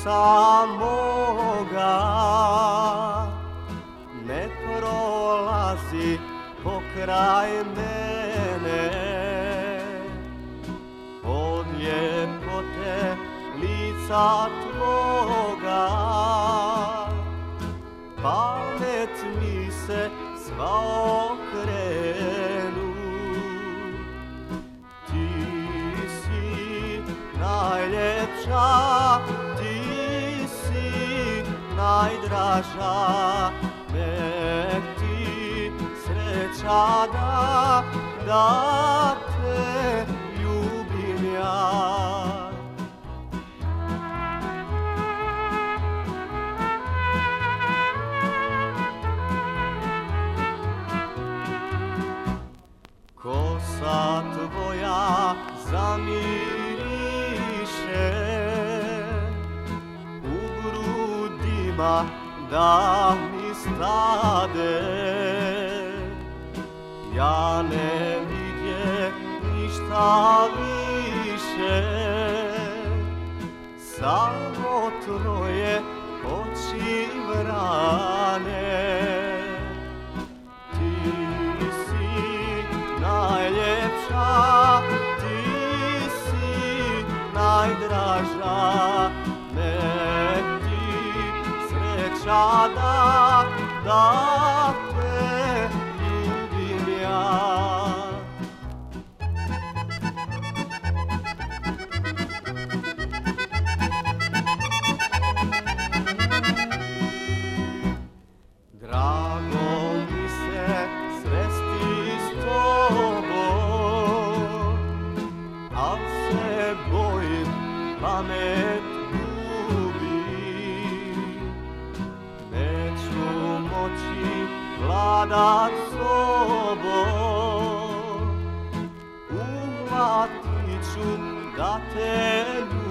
samoga ne prolazi pokraj mene, od ljepote lica tvoga pamet mi se sva okrenu. Ti si najljepša, ti si najdraža, nek ti sreća da te ljubim ja. Kosa tvoja zamiriše, u grudima da mi stade. Ja ne vidje ništa više, samo tvoje oči vrane. Najljepša, ti si najdraža, nek ti sreća da te ljubim ja. Drago mi se sresti s tobom, al se bojim pamet gubim. Neću moći vladat sobom, uhvatit ću da te ljubim.